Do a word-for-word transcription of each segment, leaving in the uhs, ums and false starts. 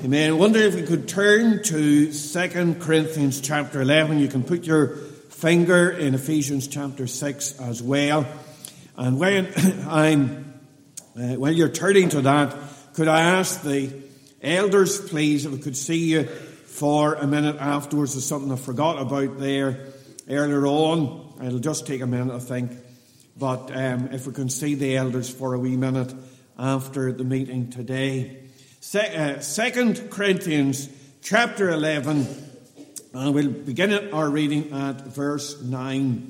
Amen. I wonder if we could turn to Second Corinthians chapter eleven. You can put your finger in Ephesians chapter six as well. And when I'm, uh, when you're turning to that, could I ask the elders, please, if we could see you for a minute afterwards? There's something I forgot about there earlier on. It'll just take a minute, I think. But um, if we can see the elders for a wee minute after the meeting today. Se- uh, Second Corinthians chapter eleven, and we'll begin our reading at verse nine.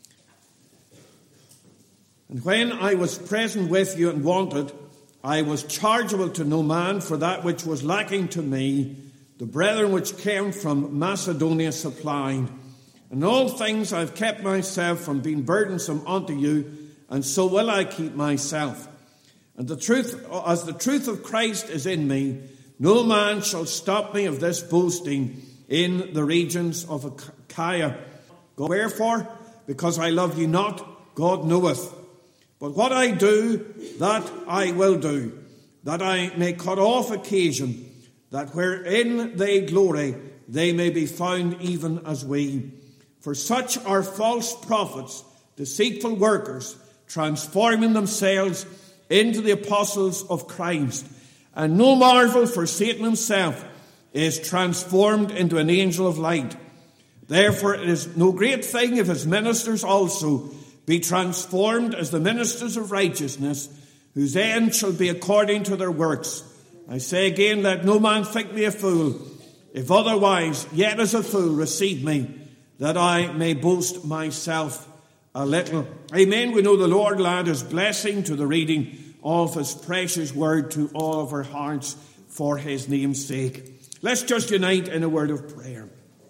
And when I was present with you and wanted, I was chargeable to no man for that which was lacking to me, the brethren which came from Macedonia supplied. In all things I've kept myself from being burdensome unto you, and so will I keep myself. And the truth, as the truth of Christ is in me, no man shall stop me of this boasting in the regions of Achaia. Wherefore? Because I love you not, God knoweth. But what I do, that I will do, that I may cut off occasion, that wherein they glory, they may be found even as we. For such are false prophets, deceitful workers, transforming themselves into the apostles of Christ. And no marvel, for Satan himself is transformed into an angel of light. Therefore it is no great thing if his ministers also be transformed as the ministers of righteousness, whose end shall be according to their works. I say again, let no man think me a fool. If otherwise, yet as a fool receive me, that I may boast myself a little. Amen. We know the Lord will add his blessing to the reading of his precious word to all of our hearts for his name's sake. Let's just unite in a word of prayer.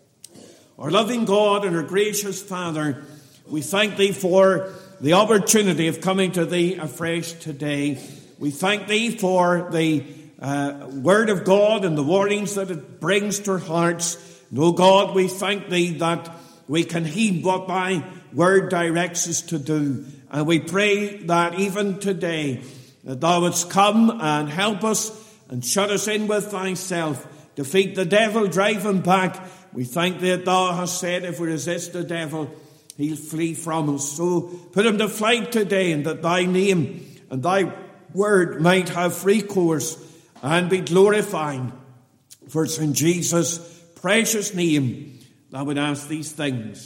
Our loving God and our gracious Father, we thank thee for the opportunity of coming to thee afresh today. We thank thee for the uh, word of God and the warnings that it brings to our hearts. And, oh God, we thank thee that we can heed what thy word directs us to do. And we pray that even today, that thou wouldst come and help us and shut us in with thyself. Defeat the devil, drive him back. We thank thee that thou hast said, if we resist the devil, he'll flee from us. So put him to flight today, and that thy name and thy word might have free course and be glorified. For it's in Jesus' precious name that I would ask these things.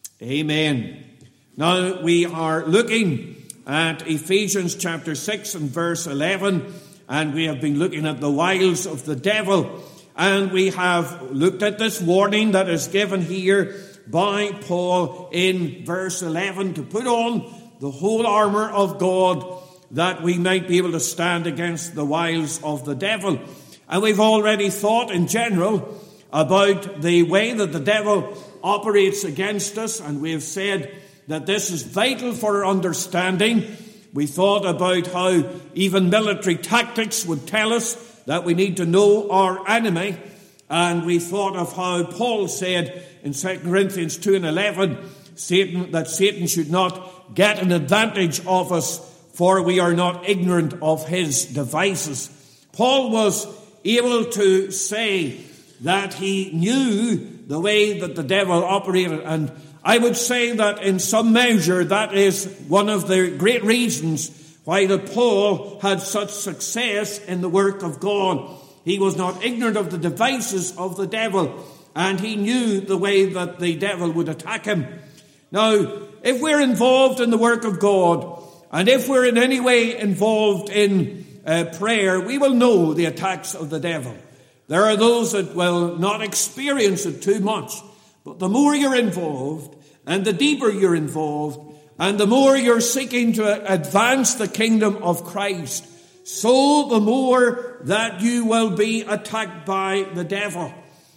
Amen. Now we are looking at Ephesians chapter six and verse eleven, and we have been looking at the wiles of the devil, and we have looked at this warning that is given here by Paul in verse eleven, to put on the whole armour of God, that we might be able to stand against the wiles of the devil. And we've already thought in general about the way that the devil operates against us, and we have said that this is vital for our understanding. We thought about how even military tactics would tell us that we need to know our enemy. And we thought of how Paul said in Second Corinthians two and eleven, Satan, that Satan should not get an advantage of us, for we are not ignorant of his devices. Paul was able to say that he knew the way that the devil operated, and I would say that in some measure that is one of the great reasons why that Paul had such success in the work of God. He was not ignorant of the devices of the devil, and he knew the way that the devil would attack him. Now, if we're involved in the work of God, and if we're in any way involved in uh, prayer, we will know the attacks of the devil. There are those that will not experience it too much. But the more you're involved, and the deeper you're involved, and the more you're seeking to advance the kingdom of Christ, so the more that you will be attacked by the devil.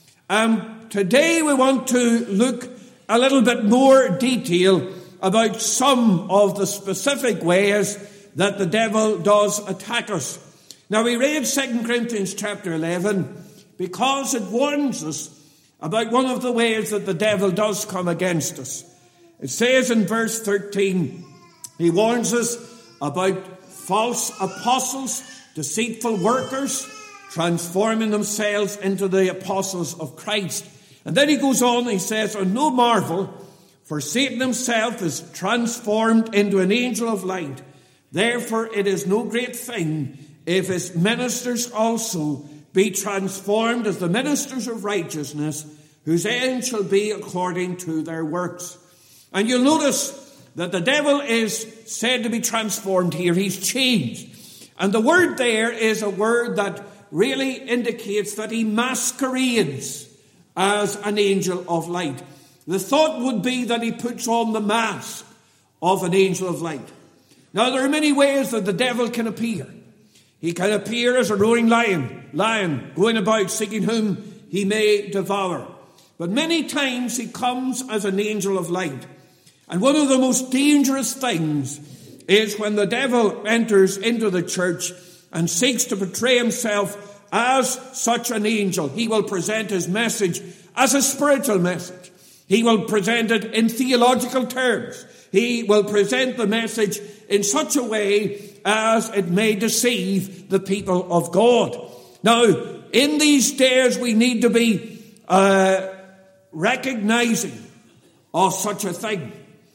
Um, today we want to look a little bit more detail about some of the specific ways that the devil does attack us. Now we read Second Corinthians chapter eleven because it warns us about one of the ways that the devil does come against us. It says in verse thirteen, he warns us about false apostles, deceitful workers, transforming themselves into the apostles of Christ. And then he goes on and he says, "And no marvel, for Satan himself is transformed into an angel of light. Therefore it is no great thing if his ministers also be transformed as the ministers of righteousness, whose end shall be according to their works." And you'll notice that the devil is said to be transformed here. He's changed. And the word there is a word that really indicates that he masquerades as an angel of light. The thought would be that he puts on the mask of an angel of light. Now, there are many ways that the devil can appear. He can appear as a roaring lion, lion, going about seeking whom he may devour. But many times he comes as an angel of light. And one of the most dangerous things is when the devil enters into the church and seeks to portray himself as such an angel. He will present his message as a spiritual message. He will present it in theological terms. He will present the message in such a way as it may deceive the people of God. Now, in these days, we need to be uh, recognizing of such a thing.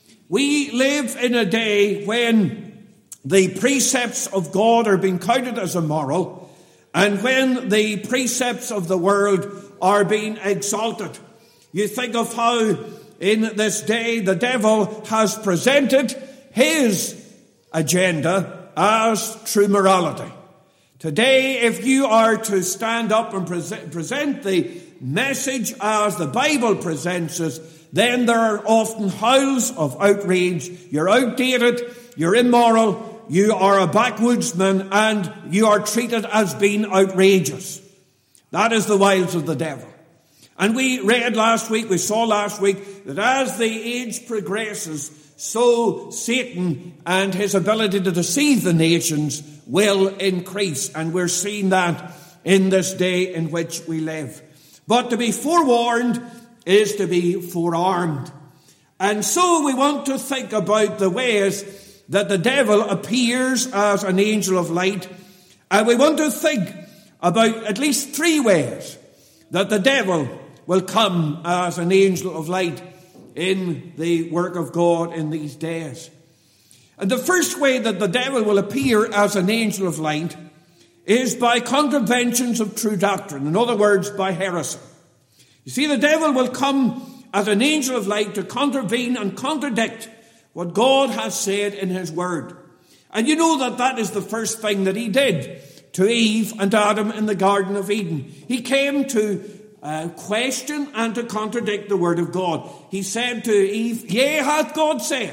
We live in a day when the precepts of God are being counted as immoral, and when the precepts of the world are being exalted. You think of how in this day the devil has presented his agenda as true morality. Today, if you are to stand up and present, present the message as the Bible presents it, then there are often howls of outrage. You're outdated, you're immoral, you are a backwoodsman, and you are treated as being outrageous. That is the wiles of the devil. And we read last week, we saw last week, that as the age progresses, so Satan and his ability to deceive the nations will increase. And we're seeing that in this day in which we live. But to be forewarned is to be forearmed. And so we want to think about the ways that the devil appears as an angel of light. And we want to think about at least three ways that the devil will come as an angel of light in the work of God in these days. And the first way that the devil will appear as an angel of light is by contraventions of true doctrine. In other words, by heresy. You see, the devil will come as an angel of light to contravene and contradict what God has said in his word. And you know that that is the first thing that he did to Eve and Adam in the Garden of Eden. He came to uh, question and to contradict the word of God. He said to Eve, "Yea, hath God said,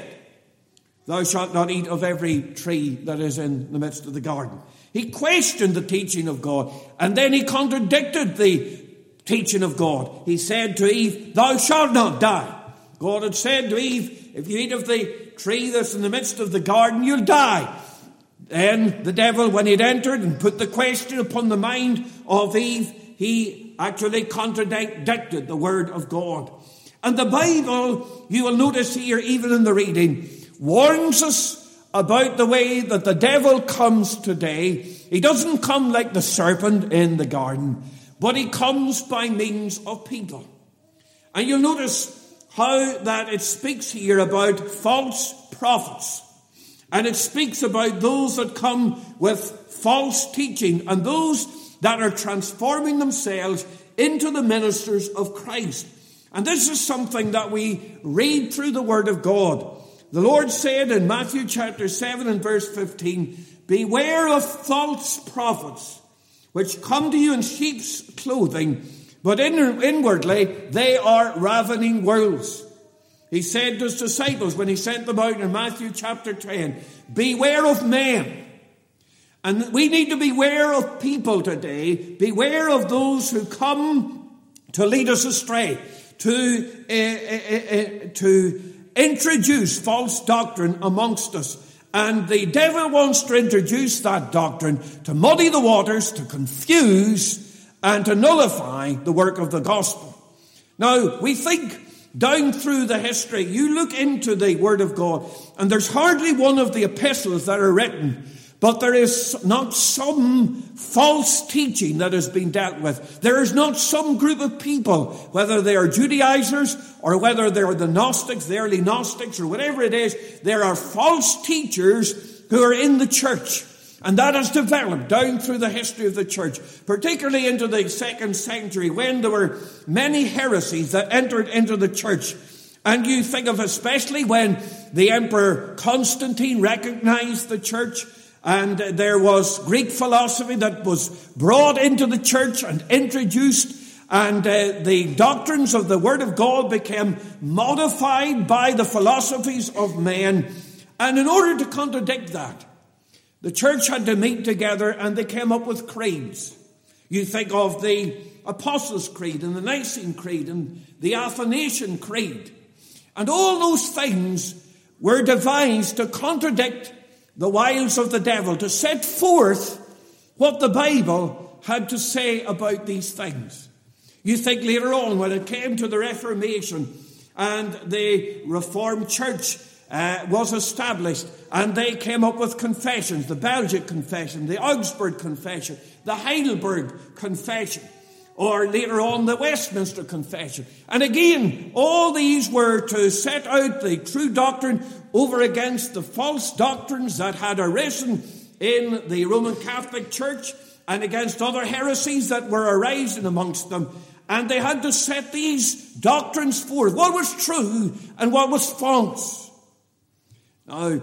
thou shalt not eat of every tree that is in the midst of the garden." He questioned the teaching of God, and then he contradicted the teaching of God. He said to Eve, "Thou shalt not die." God had said to Eve, "If you eat of the tree that's in the midst of the garden, you'll die." Then the devil, when he'd entered and put the question upon the mind of Eve, he actually contradicted the word of God. And the Bible, you will notice here, even in the reading, warns us about the way that the devil comes today. He doesn't come like the serpent in the garden, but he comes by means of people. And you'll notice how that it speaks here about false prophets. And it speaks about those that come with false teaching and those that are transforming themselves into the ministers of Christ. And this is something that we read through the word of God. The Lord said in Matthew chapter seven and verse fifteen, "Beware of false prophets, which come to you in sheep's clothing, but in, inwardly they are ravening wolves." He said to his disciples when he sent them out in Matthew chapter ten, "Beware of men." And we need to beware of people today. Beware of those who come to lead us astray, to, uh, uh, uh, to introduce false doctrine amongst us. And the devil wants to introduce that doctrine to muddy the waters, to confuse, and to nullify the work of the gospel. Now, we think down through the history, you look into the word of God, and there's hardly one of the epistles that are written But there is not some false teaching that has been dealt with. There is not some group of people, whether they are Judaizers or whether they are the Gnostics, the early Gnostics, or whatever it is, there are false teachers who are in the church. And that has developed down through the history of the church, particularly into the second century, when there were many heresies that entered into the church. And you think of especially when the Emperor Constantine recognized the church, and there was Greek philosophy that was brought into the church and introduced, and uh, the doctrines of the Word of God became modified by the philosophies of men. And in order to contradict that, the church had to meet together, and they came up with creeds. You think of the Apostles' Creed and the Nicene Creed and the Athanasian Creed. And all those things were devised to contradict the wiles of the devil, to set forth what the Bible had to say about these things. You think later on, when it came to the Reformation and the Reformed Church uh, was established, and they came up with confessions, the Belgic Confession, the Augsburg Confession, the Heidelberg Confession, or later on the Westminster Confession. And again, all these were to set out the true doctrine over against the false doctrines that had arisen in the Roman Catholic Church and against other heresies that were arising amongst them. And they had to set these doctrines forth, what was true and what was false. Now,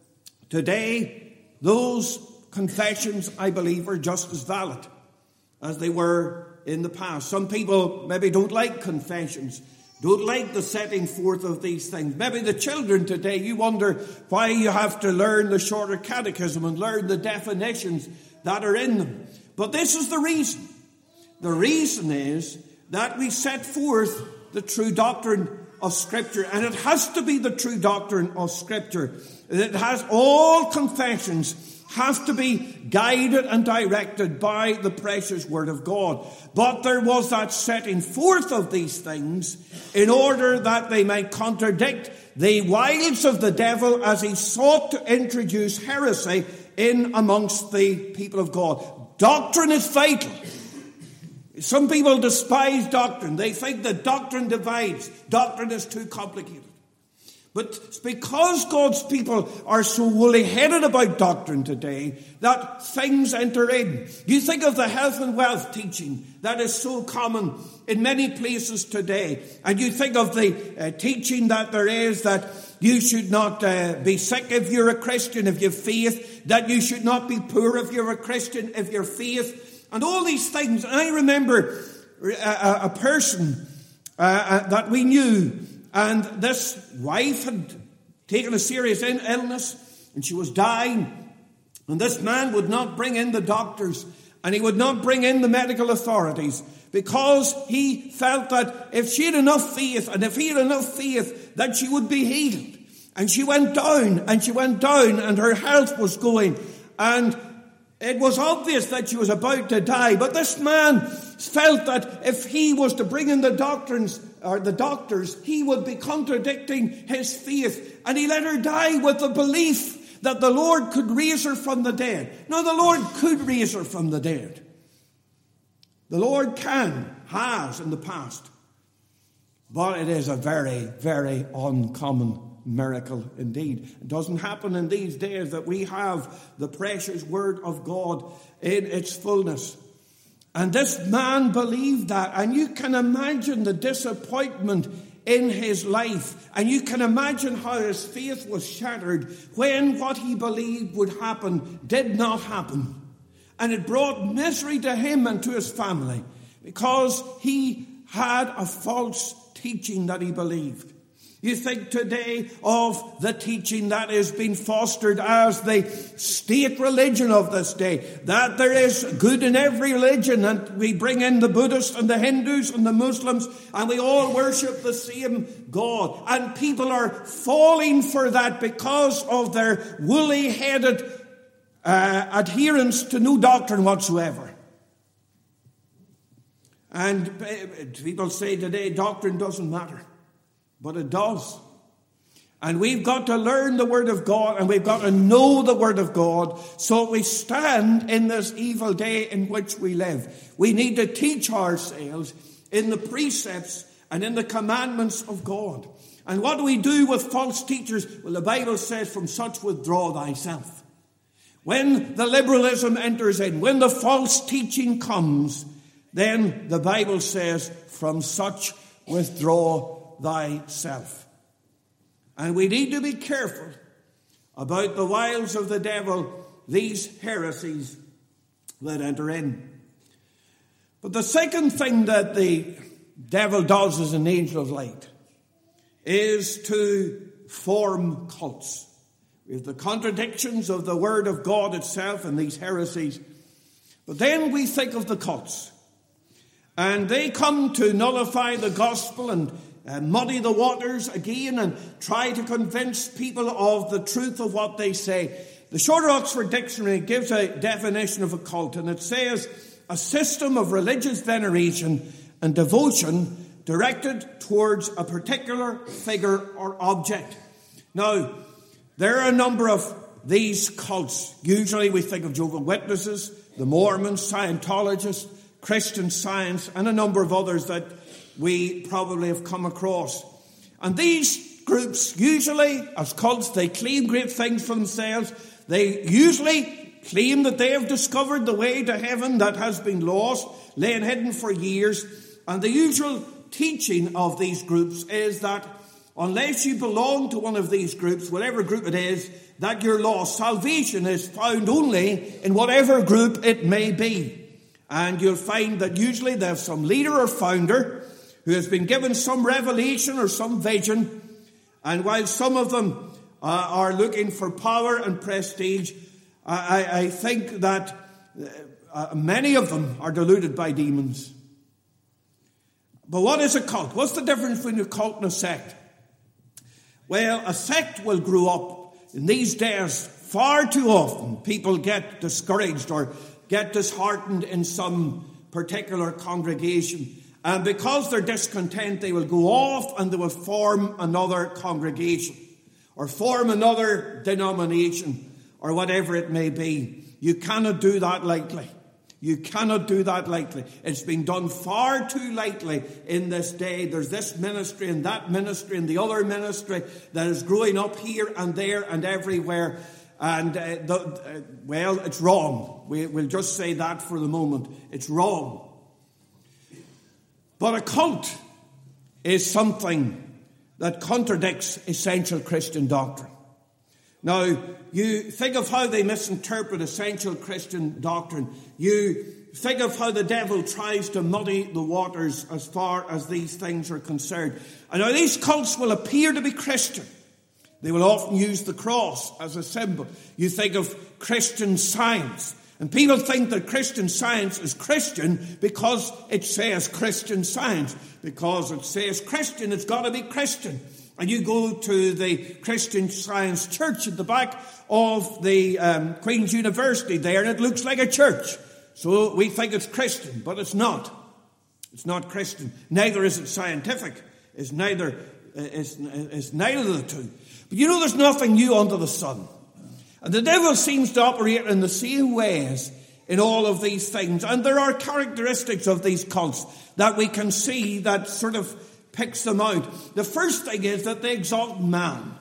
today, those confessions, I believe, are just as valid as they were in the past. Some people maybe don't like confessions, don't like the setting forth of these things. Maybe the children today, you wonder why you have to learn the shorter catechism and learn the definitions that are in them. But this is the reason. The reason is that we set forth the true doctrine of Scripture, and it has to be the true doctrine of Scripture. It has all confessions have to be guided and directed by the precious Word of God. But there was that setting forth of these things in order that they might contradict the wiles of the devil as he sought to introduce heresy in amongst the people of God. Doctrine is vital. Some people despise doctrine. They think that doctrine divides. Doctrine is too complicated. But it's because God's people are so woolly-headed about doctrine today that things enter in. You think of the health and wealth teaching that is so common in many places today. And you think of the uh, teaching that there is that you should not uh, be sick if you're a Christian, if you have faith. That you should not be poor if you're a Christian, if you're faith. And all these things. I remember a, a person uh, that we knew. And this wife had taken a serious illness, and she was dying. And this man would not bring in the doctors, and he would not bring in the medical authorities, because he felt that if she had enough faith, and if he had enough faith, that she would be healed. And she went down, and she went down, and her health was going. And it was obvious that she was about to die. But this man felt that if he was to bring in the doctrines, or the doctors, he would be contradicting his faith. And he let her die with the belief that the Lord could raise her from the dead. Now, the Lord could raise her from the dead. The Lord can, has in the past. But it is a very, very uncommon miracle indeed. It doesn't happen in these days that we have the precious Word of God in its fullness. And this man believed that, and you can imagine the disappointment in his life, and you can imagine how his faith was shattered when what he believed would happen did not happen. And it brought misery to him and to his family because he had a false teaching that he believed. You think today of the teaching that is being fostered as the state religion of this day, that there is good in every religion, and we bring in the Buddhists and the Hindus and the Muslims, and we all worship the same God. And people are falling for that because of their woolly-headed uh, adherence to no doctrine whatsoever. And people say today doctrine doesn't matter. But it does. And we've got to learn the Word of God, and we've got to know the Word of God, so we stand in this evil day in which we live. We need to teach ourselves in the precepts and in the commandments of God. And what do we do with false teachers? Well, the Bible says, from such withdraw thyself. When the liberalism enters in, when the false teaching comes, then the Bible says, from such withdraw thyself. And we need to be careful about the wiles of the devil, these heresies that enter in. But the second thing that the devil does as an angel of light is to form cults. We have the contradictions of the Word of God itself and these heresies. But then we think of the cults. And they come to nullify the gospel and uh, muddy the waters again and try to convince people of the truth of what they say. The Shorter Oxford Dictionary gives a definition of a cult, and it says, a system of religious veneration and devotion directed towards a particular figure or object. Now, there are a number of these cults. Usually we think of Jehovah's Witnesses, the Mormons, Scientologists, Christian Science, and a number of others that we probably have come across. And these groups, usually as cults, they claim great things for themselves. They usually claim that they have discovered the way to heaven that has been lost, laying hidden for years. And the usual teaching of these groups is that unless you belong to one of these groups, whatever group it is, that you're lost. Salvation is found only in whatever group it may be. And you'll find that usually they have some leader or founder who has been given some revelation or some vision. And while some of them uh, are looking for power and prestige, I, I think that uh, many of them are deluded by demons. But what is a cult? What's the difference between a cult and a sect? Well, a sect will grow up. In these days, far too often, people get discouraged or get disheartened in some particular congregation. And because they're discontent, they will go off and they will form another congregation or form another denomination or whatever it may be. You cannot do that lightly. You cannot do that lightly. It's been done far too lightly in this day. There's this ministry and that ministry and the other ministry that is growing up here and there and everywhere. And, uh, the, uh, well, it's wrong. We, we'll just say that for the moment. It's wrong. But a cult is something that contradicts essential Christian doctrine. Now, you think of how they misinterpret essential Christian doctrine. You think of how the devil tries to muddy the waters as far as these things are concerned. And now these cults will appear to be Christian. They will often use the cross as a symbol. You think of Christian Science. And people think that Christian Science is Christian because it says Christian Science. Because it says Christian, it's got to be Christian. And you go to the Christian Science church at the back of the um, Queen's University there, and it looks like a church. So we think it's Christian, but it's not. It's not Christian. Neither is it scientific. It's neither, it's, it's neither of the two. But you know, there's nothing new under the sun. And the devil seems to operate in the same ways in all of these things. And there are characteristics of these cults that we can see that sort of picks them out. The first thing is that they exalt man.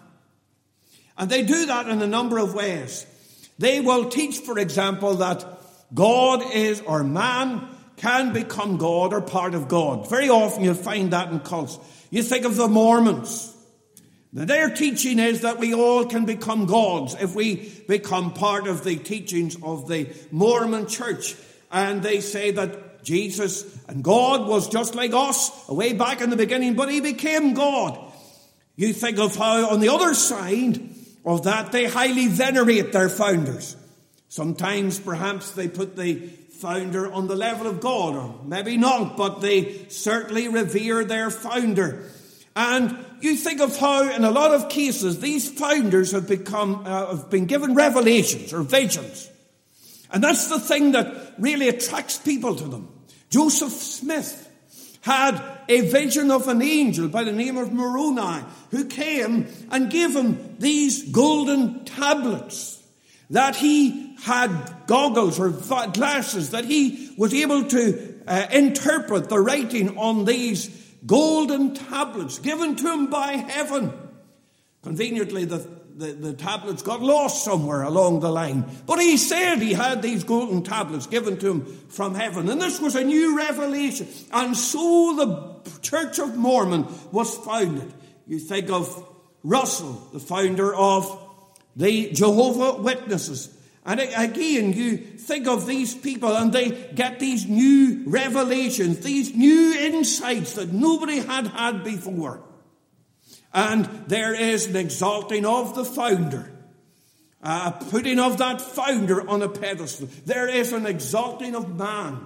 And they do that in a number of ways. They will teach, for example, that God is, or man can become God or part of God. Very often you'll find that in cults. You think of the Mormons. Now, their teaching is that we all can become gods if we become part of the teachings of the Mormon church. And they say that Jesus and God was just like us way back in the beginning, but he became God. You think of how on the other side of that they highly venerate their founders. Sometimes perhaps they put the founder on the level of God, or maybe not, but they certainly revere their founder. And you think of how, in a lot of cases, these founders have become uh, have been given revelations or visions. And that's the thing that really attracts people to them. Joseph Smith had a vision of an angel by the name of Moroni, who came and gave him these golden tablets, that he had goggles or glasses, that he was able to uh, interpret the writing on these golden tablets given to him by heaven. Conveniently, the, the, the tablets got lost somewhere along the line. But he said he had these golden tablets given to him from heaven. And this was a new revelation. And so the Church of Mormon was founded. You think of Russell, the founder of the Jehovah's Witnesses. And again, you think of these people and they get these new revelations, these new insights that nobody had had before. And there is an exalting of the founder, a putting of that founder on a pedestal. There is an exalting of man.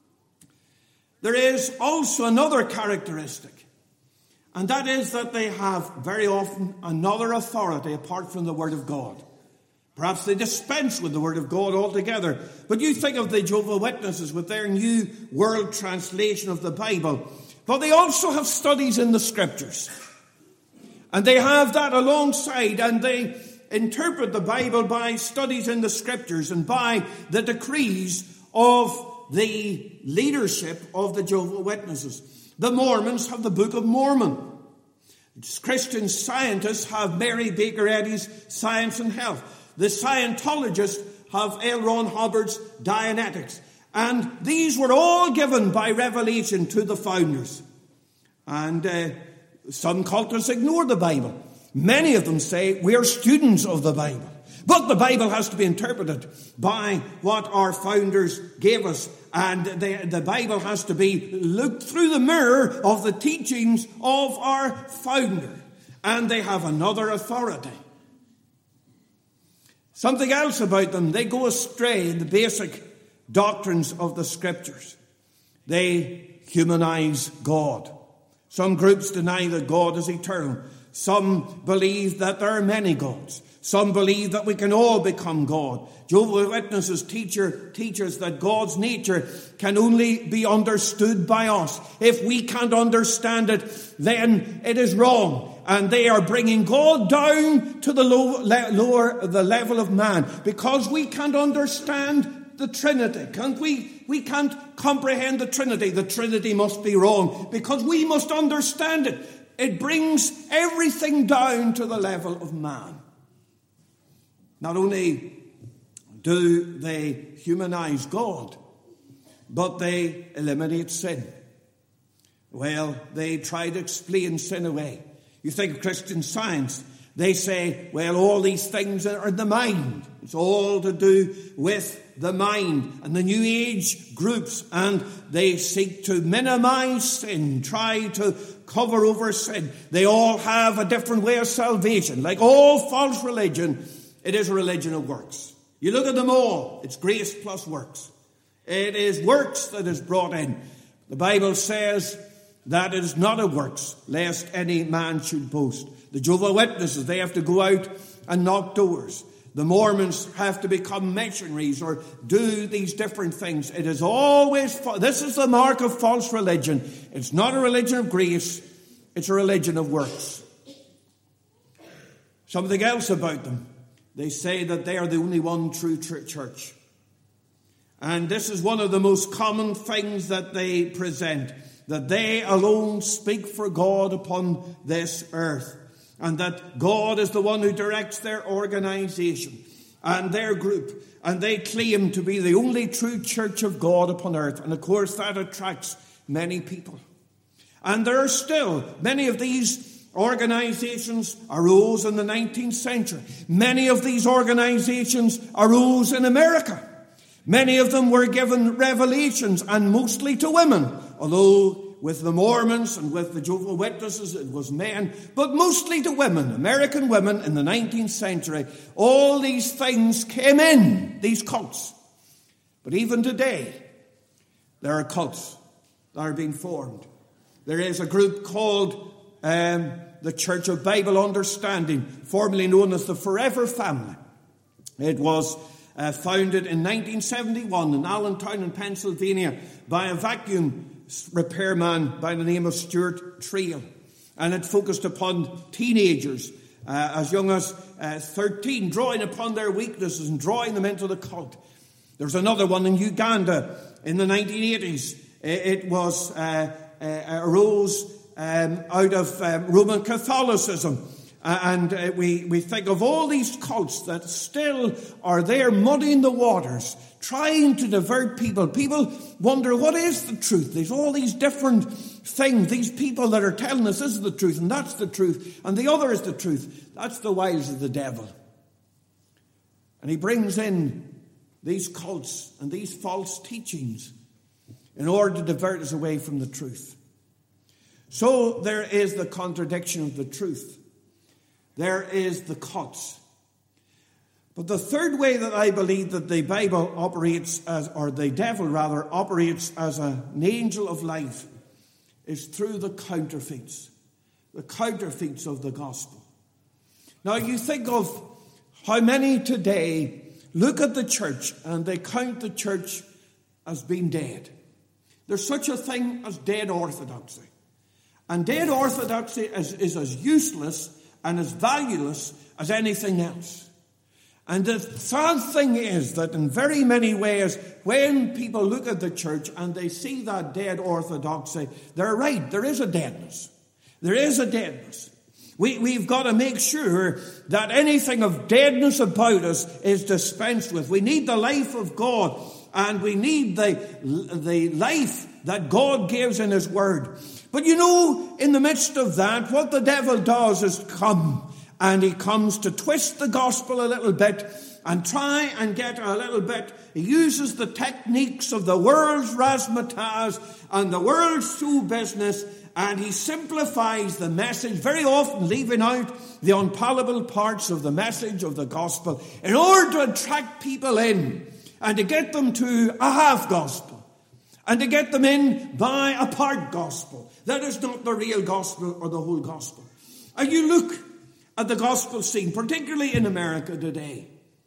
There is also another characteristic, and that is that they have very often another authority apart from the Word of God. Perhaps they dispense with the Word of God altogether. But you think of the Jehovah's Witnesses with their New World Translation of the Bible. But they also have studies in the Scriptures. And they have that alongside, and they interpret the Bible by studies in the Scriptures and by the decrees of the leadership of the Jehovah's Witnesses. The Mormons have the Book of Mormon. Christian scientists have Mary Baker Eddy's Science and Health. The Scientologists have L. Ron Hubbard's Dianetics. And these were all given by revelation to the founders. And uh, some cultists ignore the Bible. Many of them say we are students of the Bible. But the Bible has to be interpreted by what our founders gave us. And the, the Bible has to be looked through the mirror of the teachings of our founder. And they have another authority. Something else about them, they go astray in the basic doctrines of the Scriptures. They humanize God. Some groups deny that God is eternal. Some believe that there are many gods. Some believe that we can all become God. Jehovah's Witnesses teacher teaches that God's nature can only be understood by us. If we can't understand it, then it is wrong. And they are bringing God down to the low, lower the level of man, because we can't understand the Trinity. Can't we? We can't comprehend the Trinity. The Trinity must be wrong because we must understand it. It brings everything down to the level of man. Not only do they humanize God, but they eliminate sin. Well, they try to explain sin away. You think of Christian Science, they say, well, all these things are in the mind. It's all to do with the mind. And the New Age groups, and they seek to minimize sin, try to cover over sin. They all have a different way of salvation. Like all false religion, it is a religion of works. You look at them all, it's grace plus works. It is works that is brought in. The Bible says that it is not of works, lest any man should boast. The Jehovah's Witnesses, they have to go out and knock doors. The Mormons have to become missionaries or do these different things. It is always, this is the mark of false religion. It's not a religion of grace, it's a religion of works. Something else about them. They say that they are the only one true church. And this is one of the most common things that they present, that they alone speak for God upon this earth, and that God is the one who directs their organization and their group, and they claim to be the only true church of God upon earth. And of course that attracts many people. And there are still many of these organizations arose in the nineteenth century. Many of these organizations arose in America. Many of them were given revelations, and mostly to women, although with the Mormons and with the Jehovah's Witnesses it was men, but mostly to women, American women in the nineteenth century. All these things came in, these cults. But even today, there are cults that are being formed. There is a group called um, the Church of Bible Understanding, formerly known as the Forever Family. It was uh, founded in nineteen seventy-one in Allentown in Pennsylvania by a vacuum repairman by the name of Stuart Trail. And it focused upon teenagers uh, as young as uh, thirteen, drawing upon their weaknesses and drawing them into the cult. There's another one in Uganda in the nineteen eighties. It was uh, uh, arose um, out of um, Roman Catholicism. Uh, and uh, we, we think of all these cults that still are there muddying the waters, trying to divert people. People wonder, what is the truth? There's all these different things, these people that are telling us this is the truth, and that's the truth, and the other is the truth. That's the wiles of the devil. And he brings in these cults and these false teachings in order to divert us away from the truth. So there is the contradiction of the truth. There is the cults. But the third way that I believe that the Bible operates as, or the devil rather, operates as an angel of light is through the counterfeits. The counterfeits of the gospel. Now you think of how many today look at the church and they count the church as being dead. There's such a thing as dead orthodoxy. And dead orthodoxy is, is as useless and as valueless as anything else. And the sad thing is that in very many ways, when people look at the church and they see that dead orthodoxy, they're right, there is a deadness. There is a deadness. We, we've got to make sure that anything of deadness about us is dispensed with. We need the life of God, and we need the, the life that God gives in His Word. But you know, in the midst of that, what the devil does is come, and he comes to twist the gospel a little bit and try and get a little bit. He uses the techniques of the world's razzmatazz and the world's show business, and he simplifies the message, very often leaving out the unpalatable parts of the message of the gospel in order to attract people in and to get them to a half gospel. And to get them in by a part gospel. That is not the real gospel or the whole gospel. And you look at the gospel scene, particularly in America today.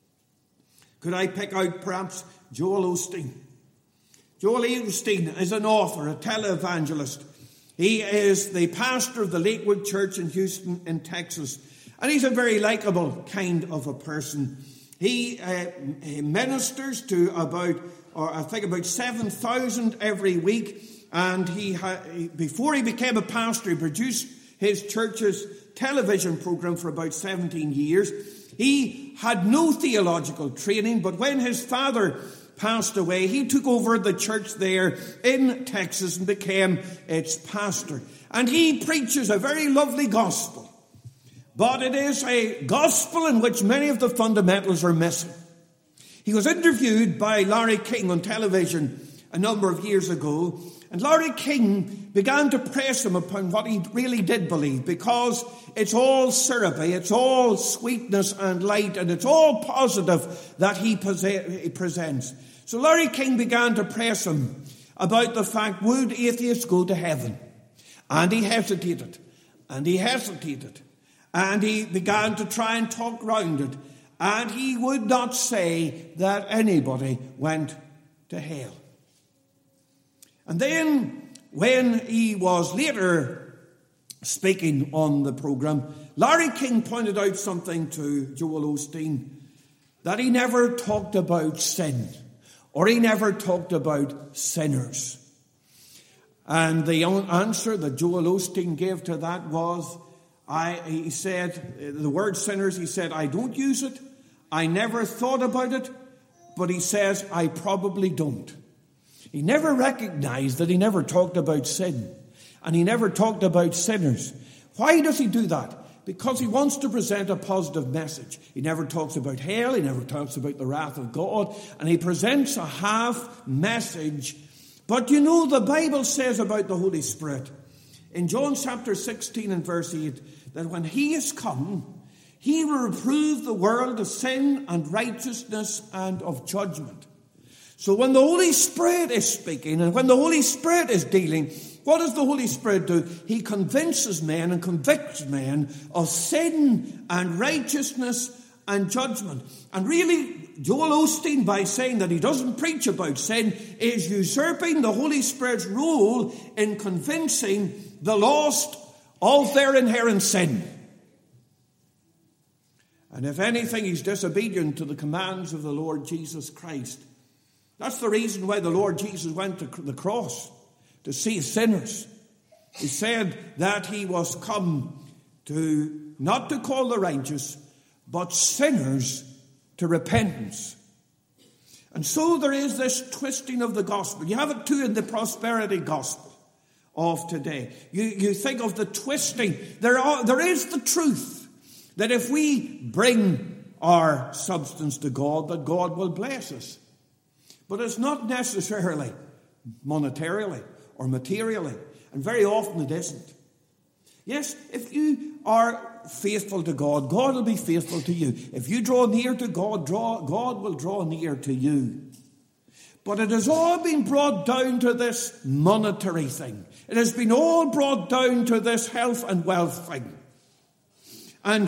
Could I pick out perhaps Joel Osteen? Joel Osteen is an author, a televangelist. He is the pastor of the Lakewood Church in Houston in Texas. And he's a very likable kind of a person. He, uh, he ministers to about... or I think about seven thousand every week. And he, ha- he before he became a pastor, he produced his church's television program for about seventeen years. He had no theological training, but when his father passed away, he took over the church there in Texas and became its pastor. And he preaches a very lovely gospel. But it is a gospel in which many of the fundamentals are missing. He was interviewed by Larry King on television a number of years ago, and Larry King began to press him upon what he really did believe, because it's all syrupy, it's all sweetness and light, and it's all positive that he, pose- he presents. So Larry King began to press him about the fact, would atheists go to heaven? And he hesitated, and he hesitated, and he began to try and talk round it. And he would not say that anybody went to hell. And then, when he was later speaking on the program, Larry King pointed out something to Joel Osteen, that he never talked about sin, or he never talked about sinners. And the answer that Joel Osteen gave to that was, I, he said, the word sinners, he said, I don't use it. I never thought about it. But he says, I probably don't. He never recognized that he never talked about sin. And he never talked about sinners. Why does he do that? Because he wants to present a positive message. He never talks about hell. He never talks about the wrath of God. And he presents a half message. But you know, the Bible says about the Holy Spirit in John chapter sixteen and verse eight, that when he is come, he will reprove the world of sin and righteousness and of judgment. So when the Holy Spirit is speaking and when the Holy Spirit is dealing, what does the Holy Spirit do? He convinces men and convicts men of sin and righteousness and judgment. And really, Joel Osteen, by saying that he doesn't preach about sin, is usurping the Holy Spirit's role in convincing the lost of their inherent sin. And if anything, he's disobedient to the commands of the Lord Jesus Christ. That's the reason why the Lord Jesus went to the cross, to save sinners. He said that he was come to, not to call the righteous, but sinners to repentance. And so there is this twisting of the gospel. You have it too in the prosperity gospel of today. You, you think of the twisting. There are, there is the truth that if we bring our substance to God, that God will bless us. But it's not necessarily monetarily or materially. And very often it isn't. Yes, if you are faithful to God, God will be faithful to you. If you draw near to God, draw, God will draw near to you. But it has all been brought down to this monetary thing. It has been all brought down to this health and wealth thing. And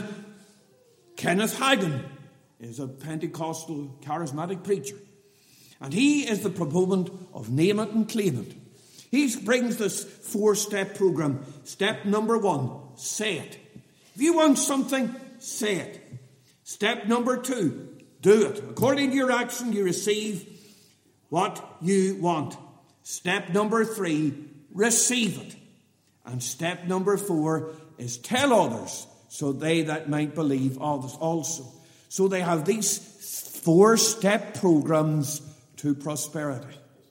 Kenneth Hagin is a Pentecostal charismatic preacher. And he is the proponent of name it and claim it. He brings this four-step program. Step number one, say it. If you want something, say it. Step number two, do it. According to your action, you receive what you want. Step number three, receive it. And step number four is tell others, so they that might believe others also. So they have these four-step programs to prosperity.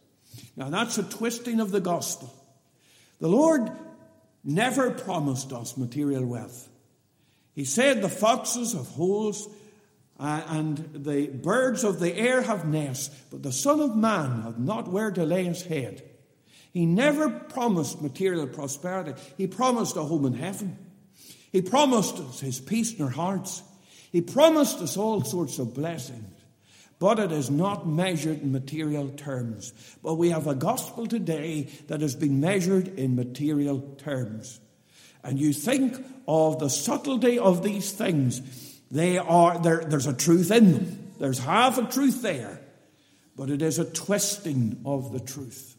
Now that's a twisting of the gospel. The Lord never promised us material wealth. He said the foxes have holes uh, and the birds of the air have nests, but the Son of Man hath not where to lay his head. He never promised material prosperity. He promised a home in heaven. He promised us his peace in our hearts. He promised us all sorts of blessings. But it is not measured in material terms. But we have a gospel today that has been measured in material terms. And you think of the subtlety of these things. They are there, there's a truth in them. There's half a truth there. But it is a twisting of the truth.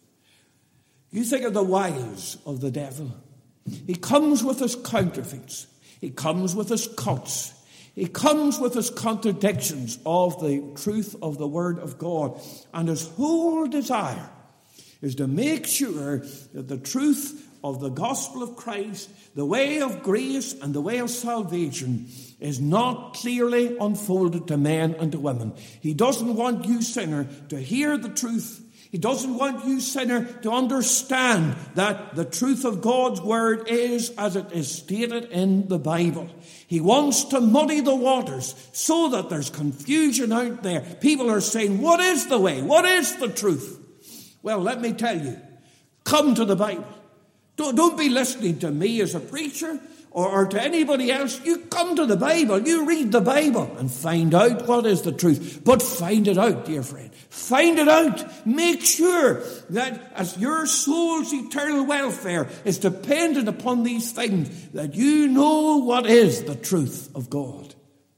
You think of the wiles of the devil. He comes with his counterfeits. He comes with his cults. He comes with his contradictions of the truth of the Word of God. And his whole desire is to make sure that the truth of the gospel of Christ, the way of grace and the way of salvation, is not clearly unfolded to men and to women. He doesn't want you, sinner, to hear the truth. He doesn't want you, sinner, to understand that the truth of God's word is as it is stated in the Bible. He wants to muddy the waters so that there's confusion out there. People are saying, what is the way? What is the truth? Well, let me tell you, come to the Bible. Don't, don't be listening to me as a preacher or, or to anybody else. You come to the Bible. You read the Bible and find out what is the truth. But find it out, dear friend. Find it out. Make sure that as your soul's eternal welfare is dependent upon these things, that you know what is the truth of God.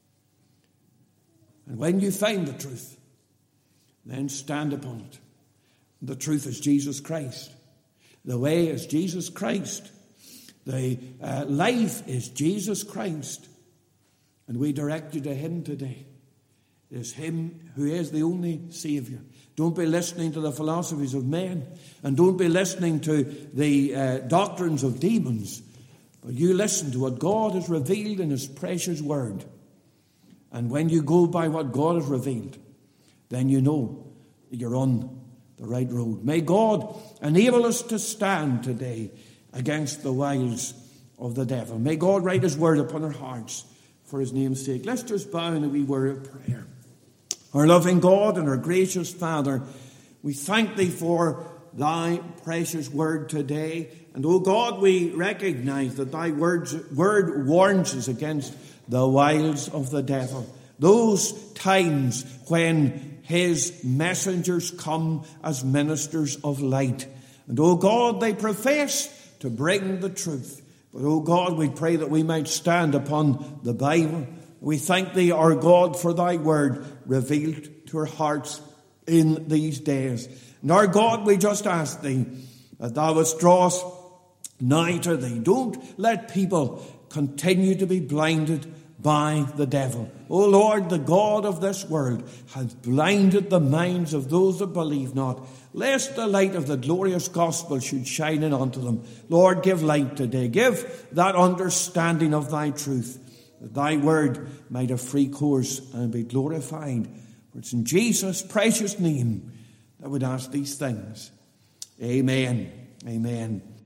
And when you find the truth, then stand upon it. The truth is Jesus Christ. The way is Jesus Christ. The uh, life is Jesus Christ. And we direct you to him today. It is him who is the only Saviour. Don't be listening to the philosophies of men. And don't be listening to the uh, doctrines of demons. But you listen to what God has revealed in his precious word. And when you go by what God has revealed, then you know that you're on the right road. May God enable us to stand today against the wiles of the devil. May God write his word upon our hearts for his name's sake. Let's just bow in a wee word of prayer. Our loving God and our gracious Father, we thank thee for thy precious word today. And, O God, we recognize that thy words, word warns us against the wiles of the devil. Those times when his messengers come as ministers of light. And, O God, they profess to bring the truth. But, O God, we pray that we might stand upon the Bible, We thank thee, our God, for thy word revealed to our hearts in these days. And our God, we just ask thee that thou wouldst draw us nigh to thee. Don't let people continue to be blinded by the devil. O Lord, the God of this world hath blinded the minds of those that believe not, lest the light of the glorious gospel should shine in unto them. Lord, give light today. Give that understanding of thy truth, that thy word might have free course and be glorified. For it's in Jesus' precious name that I would ask these things. Amen. Amen.